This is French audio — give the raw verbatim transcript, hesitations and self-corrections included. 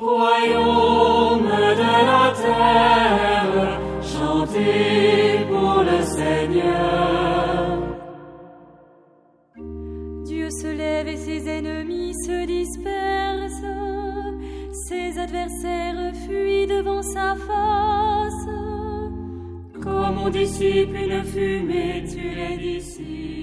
Royaume de la terre, chantez pour le Seigneur. Dieu se lève et ses ennemis se dispersent. Ses adversaires fuient devant sa face. Comme on dissipe une fumée, tu les dissipes.